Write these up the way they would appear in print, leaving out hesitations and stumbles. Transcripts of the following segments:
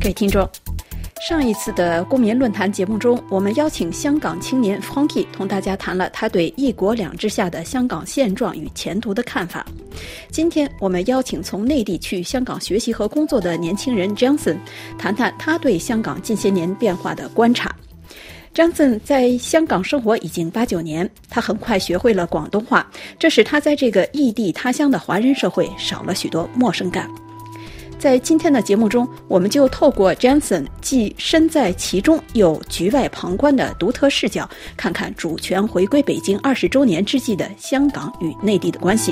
位听众，上一次的公民论坛节目中，我们邀请香港青年 Frankie 同大家谈了他对一国两制下的香港现状与前途的看法。今天我们邀请从内地去香港学习和工作的年轻人 Johnson 谈谈他对香港近些年变化的观察。Johnson 在香港生活已经8、9年，他很快学会了广东话，这使他在这个异地他乡的华人社会少了许多陌生感。在今天的节目中，我们就透过 Johnson 既身在其中又局外旁观的独特视角，看看主权回归北京20周年之际的香港与内地的关系。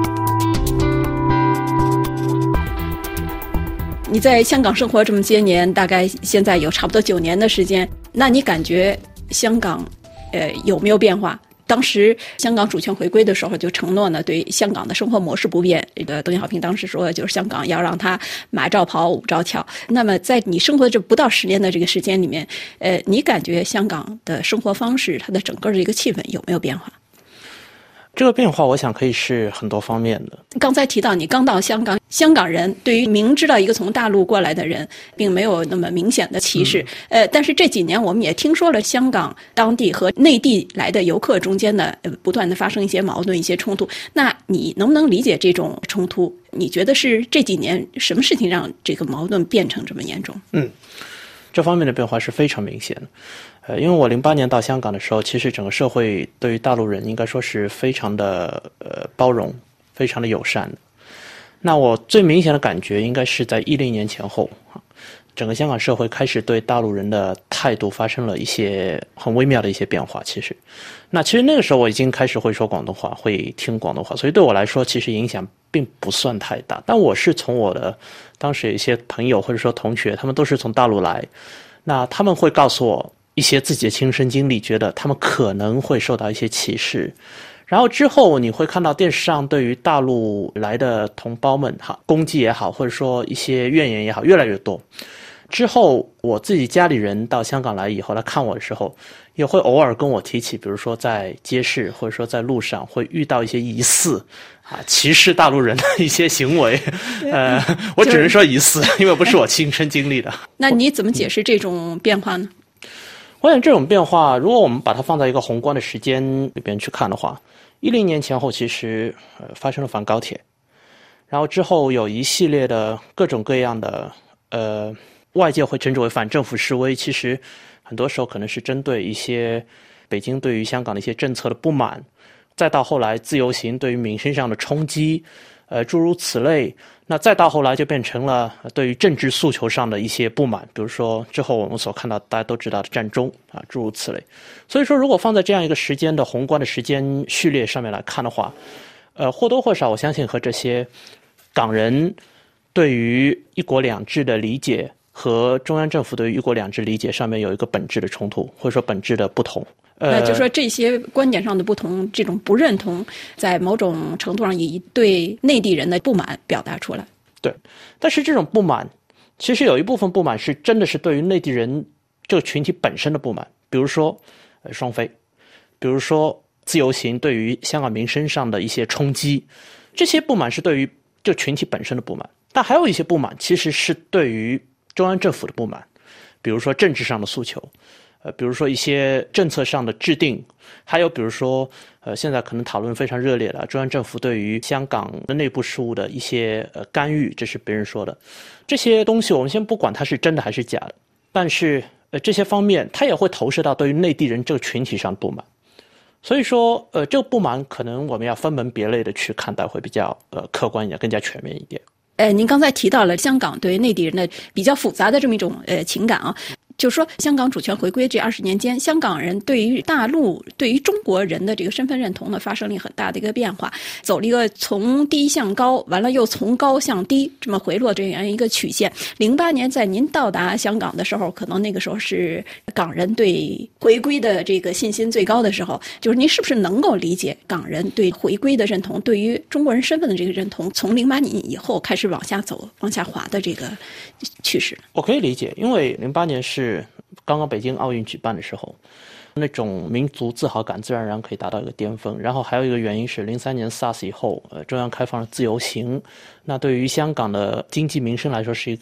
你在香港生活这么些年，大概现在有差不多9年的时间，那你感觉香港有没有变化？当时香港主权回归的时候就承诺呢，对香港的生活模式不变。邓小平当时说，就是香港要让他马照跑，舞照跳。那么在你生活这不到10年的这个时间里面，你感觉香港的生活方式，它的整个的一个气氛有没有变化？ 这个变化我想可以是很多方面的。 刚才提到你刚到香港，香港人对于明知道一个从大陆过来的人并没有那么明显的歧视，但是这几年我们也听说了香港当地和内地来的游客中间的不断的发生一些矛盾、一些冲突。那你能不能理解这种冲突？你觉得是这几年什么事情让这个矛盾变成这么严重？ 这方面的变化是非常明显的。因为我08年到香港的时候，其实整个社会对于大陆人应该说是非常的包容，非常的友善的。那我最明显的感觉应该是在10年前后，整个香港社会开始对大陆人的态度发生了一些很微妙的一些变化。其实那个时候我已经开始会说广东话，会听广东话，所以对我来说其实影响并不算太大。但我是从我的当时有一些朋友或者说同学，他们都是从大陆来，那他们会告诉我一些自己的亲身经历，觉得他们可能会受到一些歧视。然后之后你会看到电视上对于大陆来的同胞们攻击也好，或者说一些怨言也好，越来越多。之后我自己家里人到香港来以后来看我的时候，也会偶尔跟我提起，比如说在街市或者说在路上会遇到一些疑似歧视大陆人的一些行为。我只能说疑似，因为不是我亲身经历的。 那你怎么解释这种变化呢？ 我想这种变化，如果我们把它放在一个宏观的时间里边去看的话，10年前后其实发生了反高铁，然后之后有一系列的各种各样的外界会称之为反政府示威，其实很多时候可能是针对一些北京对于香港的一些政策的不满，再到后来自由行对于民生上的冲击，诸如此类。那再到后来就变成了对于政治诉求上的一些不满，比如说之后我们所看到大家都知道的战中诸如此类。所以说如果放在这样一个时间的宏观的时间序列上面来看的话，或多或少我相信和这些港人对于一国两制的理解和中央政府对于一国两制理解上面有一个本质的冲突，或者说本质的不同。 就说这些观点上的不同，这种不认同，在某种程度上以对内地人的不满表达出来。 对，但是这种不满，其实有一部分不满是真的是对于内地人这个群体本身的不满，比如说双非，比如说自由行对于香港民生上的一些冲击，这些不满是对于这个群体本身的不满。但还有一些不满其实是对于中央政府的不满，比如说政治上的诉求，比如说一些政策上的制定，还有比如说现在可能讨论非常热烈的中央政府对于香港的内部事务的一些干预，这是别人说的。这些东西我们先不管它是真的还是假的，但是这些方面它也会投射到对于内地人这个群体上不满。所以说这个不满可能我们要分门别类的去看待，会比较客观一点，更加全面一点。 您刚才提到了香港对内地人的比较复杂的这么一种情感啊，就是说香港主权回归这20年间，香港人对于大陆对于中国人的这个身份认同呢发生了很大的一个变化，走了一个从低向高，完了又从高向低这么回落这样一个曲线。08年在您到达香港的时候，可能那个时候是港人对回归的这个信心最高的时候，就是您是不是能够理解港人对回归的认同，对于中国人身份的这个认同从08年以后开始往下走往下滑的这个趋势？ 我可以理解，因为08年是刚刚北京奥运举办的时候，那种民族自豪感自然而然可以达到一个巅峰。然后还有一个原因是03年 SARS 以后，中央开放了自由行，那对于香港的经济民生来说是一个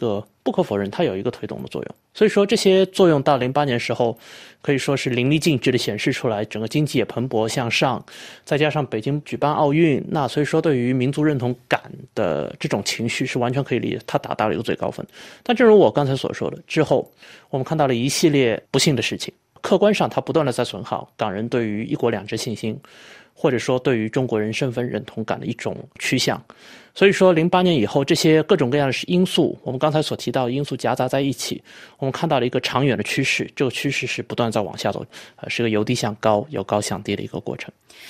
不可否认它有一个推动的作用。所以说这些作用到08年时候可以说是淋漓尽致的显示出来，整个经济也蓬勃向上，再加上北京举办奥运，那所以说对于民族认同感的这种情绪是完全可以理解，它达到了一个最高分。但正如我刚才所说的，之后我们看到了一系列不幸的事情，客观上它不断的在损耗港人对于一国两制信心，或者说对于中国人身份认同感的一种趋向。所以说08年以后，这些各种各样的因素，我们刚才所提到的因素夹杂在一起，我们看到了一个长远的趋势，这个趋势是不断在往下走，是个由低向高，由高向低的一个过程。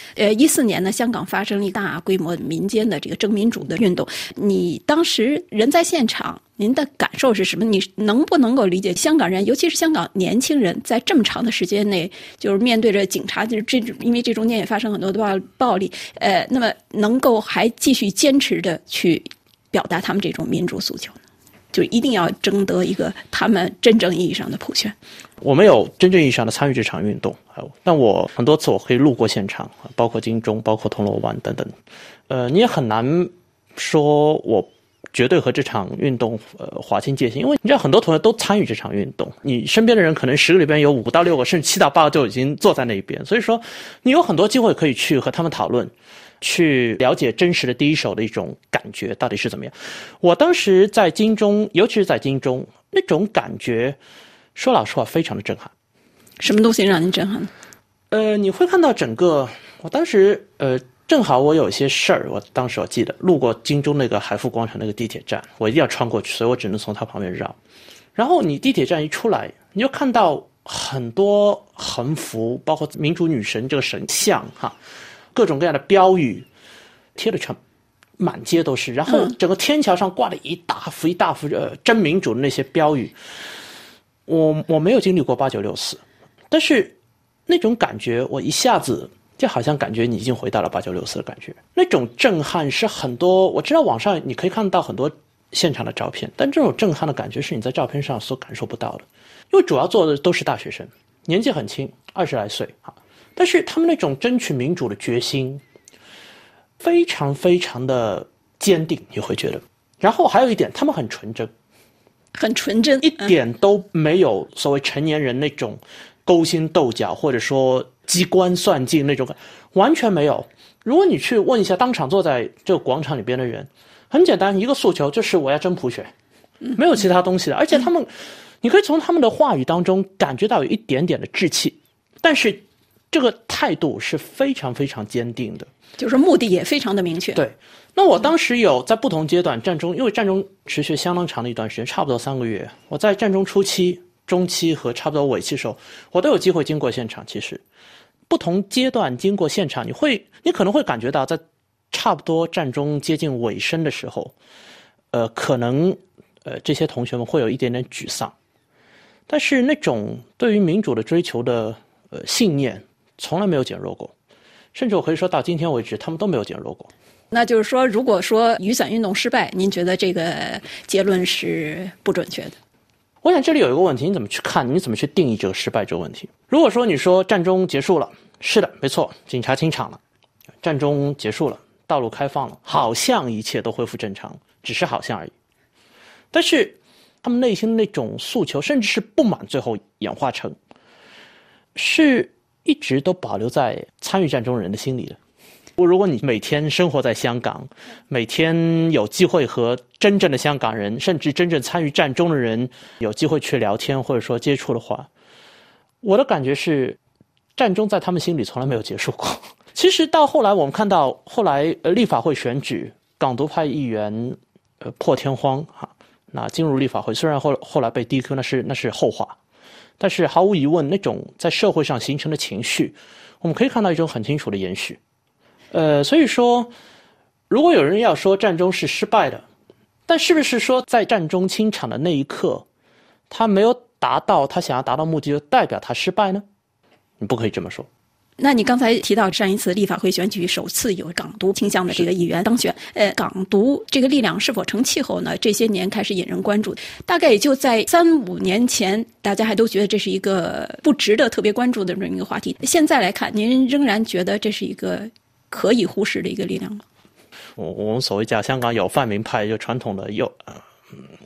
14年呢，香港发生了大规模民间的这个争民主的运动，你当时人在现场，您的感受是什么？你能不能够理解香港人，尤其是香港年轻人，在这么长的时间内，就是面对着警察，就是因为这中间也发生很多的暴力，那么能够还继续坚持的去表达他们这种民主诉求呢？就一定要争得一个他们真正意义上的普选。 我没有真正意义上的参与这场运动，但我很多次我可以路过现场，包括金钟，包括铜锣湾等等。你也很难说我绝对和这场运动划清界限，因为你知道很多同学都参与这场运动，你身边的人可能10个里边有5到6个甚至7到8个就已经坐在那一边，所以说你有很多机会可以去和他们讨论，去了解真实的第一手的一种感觉到底是怎么样。我当时在金钟，尤其是在金钟，那种感觉说老实话非常的震撼。 什么东西让您震撼？ 你会看到整个，我当时正好我有一些事儿，我当时我记得路过金钟那个海富广场那个地铁站，我一定要穿过去，所以我只能从它旁边绕。然后你地铁站一出来，你就看到很多横幅，包括民主女神这个神像哈，各种各样的标语贴的全满街都是，然后整个天桥上挂了一大幅真民主的那些标语。我没有经历过8964，但是那种感觉我一下子就好像感觉你已经回到了8964的感觉，那种震撼是很多，我知道网上你可以看到很多现场的照片，但这种震撼的感觉是你在照片上所感受不到的，因为主要做的都是大学生，年纪很轻，20来岁啊，但是他们那种争取民主的决心非常非常的坚定，你会觉得。然后还有一点，他们很纯真， 很纯真， 一点都没有所谓成年人那种勾心斗角或者说机关算尽那种，完全没有。如果你去问一下当场坐在这个广场里边的人，很简单，一个诉求就是我要真普选，没有其他东西的。而且他们，你可以从他们的话语当中感觉到有一点点的志气，但是这个态度是非常非常坚定的， 就是目的也非常的明确。 对，那我当时有在不同阶段战中，因为战中持续相当长的一段时间，差不多3个月，我在战中初期、中期和差不多尾期的时候，我都有机会经过现场。其实不同阶段经过现场，你可能会感觉到，在差不多战中接近尾声的时候，可能这些同学们会有一点点沮丧，但是那种对于民主的追求的信念从来没有减弱过，甚至我可以说到今天为止，他们都没有减弱过。 那就是说，如果说雨伞运动失败，您觉得这个结论是不准确的？ 我想这里有一个问题，你怎么去看，你怎么去定义这个失败这个问题？如果说你说战争结束了，是的，没错，警察清场了，战争结束了，道路开放了，好像一切都恢复正常，只是好像而已。但是他们内心的那种诉求，甚至是不满，最后演化成是一直都保留在参与战争人的心里的。如果你每天生活在香港，每天有机会和真正的香港人，甚至真正参与战争的人有机会去聊天或者说接触的话，我的感觉是战争在他们心里从来没有结束过。其实到后来我们看到后来立法会选举，港独派议员破天荒那进入立法会，虽然后来被 DQ， 那是后话，但是毫无疑问那种在社会上形成的情绪，我们可以看到一种很清楚的延续。所以说如果有人要说战争是失败的，但是不是说在战争清场的那一刻他没有达到他想要达到目的就代表他失败呢？你不可以这么说。 那你刚才提到上一次立法会选举首次有港独倾向的这个议员当选，港独这个力量是否成气候呢？这些年开始引人关注，大概也就在3-5年前，大家还都觉得这是一个不值得特别关注的这么一个话题。现在来看，您仍然觉得这是一个可以忽视的一个力量吗？ 我们所谓叫香港有泛民派，就传统的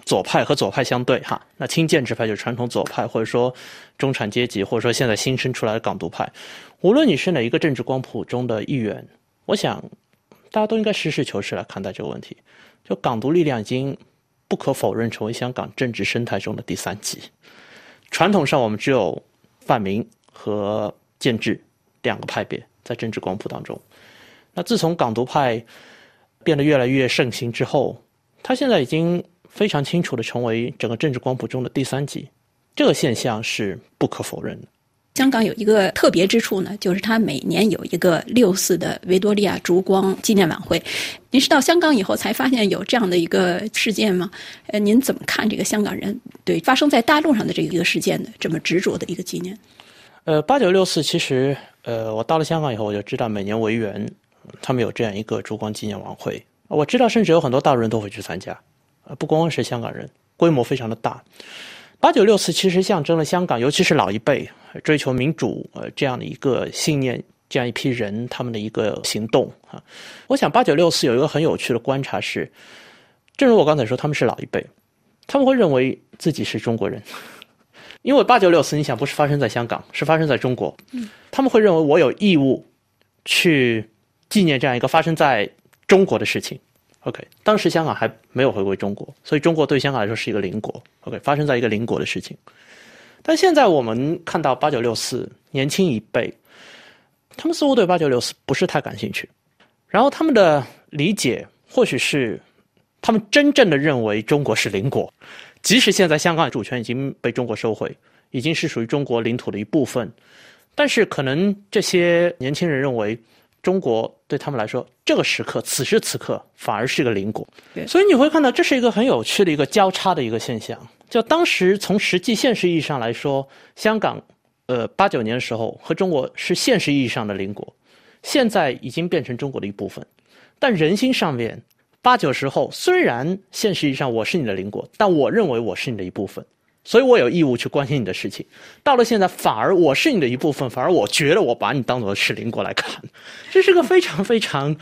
左派和左派相对哈，那亲建制派就是传统左派，或者说中产阶级，或者说现在新生出来的港独派。无论你是哪一个政治光谱中的一员，我想大家都应该实事求是来看待这个问题。就港独力量已经不可否认成为香港政治生态中的第三极。传统上我们只有泛民和建制两个派别在政治光谱当中，那自从港独派变得越来越盛行之后，它现在已经非常清楚地成为整个政治光谱中的第三极，这个现象是不可否认的。 香港有一个特别之处呢，就是它每年有一个6·4的维多利亚烛光纪念晚会。您是到香港以后才发现有这样的一个事件吗？您怎么看这个香港人对发生在大陆上的这一个事件的这么执着的一个纪念 ？8964其实我到了香港以后，我就知道每年维园他们有这样一个烛光纪念晚会。我知道甚至有很多大陆人都会去参加，不光是香港人，规模非常的大。8964其实象征了香港，尤其是老一辈追求民主这样的一个信念，这样一批人他们的一个行动啊。我想8964有一个很有趣的观察是，正如我刚才说，他们是老一辈，他们会认为自己是中国人，因为8964你想不是发生在香港，是发生在中国，他们会认为我有义务去纪念这样一个发生在中国的事情。OK， 当时香港还没有回归中国，所以中国对香港来说是一个邻国。OK， 发生在一个邻国的事情。但现在我们看到8964年轻一辈，他们似乎对8964不是太感兴趣。然后他们的理解或许是他们真正的认为中国是邻国，即使现在香港的主权已经被中国收回，已经是属于中国领土的一部分，但是可能这些年轻人认为中国对他们来说，这个时刻此时此刻反而是一个邻国。所以你会看到这是一个很有趣的一个交叉的一个现象。就当时从实际现实意义上来说，香港89年的时候和中国是现实意义上的邻国，现在已经变成中国的一部分。但人心上面，89后虽然现实意义上我是你的邻国，但我认为我是你的一部分，所以我有义务去关心你的事情。到了现在反而我是你的一部分，反而我觉得我把你当作是邻国来看，这是个非常非常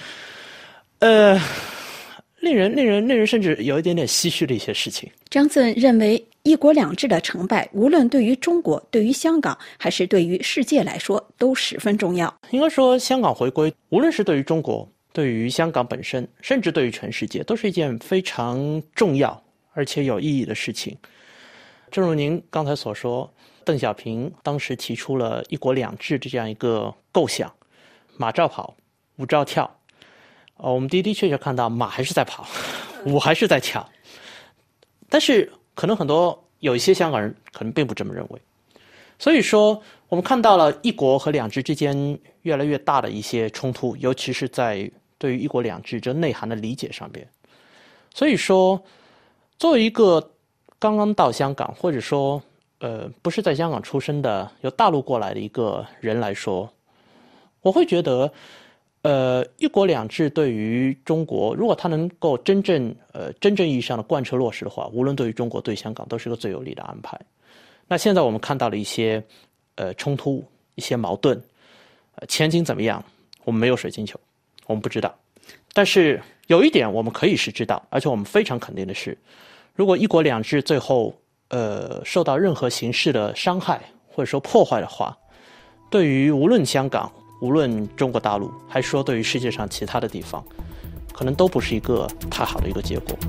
令人甚至有一点点唏嘘的一些事情。 张森认为一国两制的成败，无论对于中国、对于香港还是对于世界来说都十分重要。 应该说香港回归无论是对于中国、对于香港本身，甚至对于全世界，都是一件非常重要而且有意义的事情。正如您刚才所说，邓小平当时提出了一国两制的这样一个构想，马照跑，舞照跳。我们的确看到马还是在跑，舞还是在跳。但是可能有一些香港人可能并不这么认为。所以说我们看到了一国和两制之间越来越大的一些冲突，尤其是在对于一国两制这内涵的理解上边。所以说作为一个刚刚到香港，或者说不是在香港出生的由大陆过来的一个人来说，我会觉得一国两制对于中国，如果它能够真正意义上的贯彻落实的话，无论对于中国对香港都是一个最有利的安排。那现在我们看到了一些冲突，一些矛盾，前景怎么样我们没有水晶球，我们不知道。但是有一点我们可以是知道，而且我们非常肯定的是，如果一国两制最后受到任何形式的伤害或者说破坏的话，对于无论香港，无论中国大陆，还说对于世界上其他的地方，可能都不是一个太好的一个结果。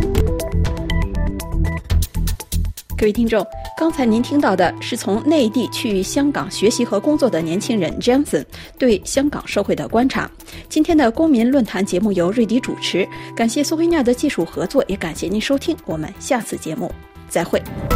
各位听众，刚才您听到的是从内地去香港学习和工作的年轻人 Johnson 对香港社会的观察。今天的公民论坛节目由瑞迪主持，感谢苏菲亚的技术合作，也感谢您收听，我们下次节目再会。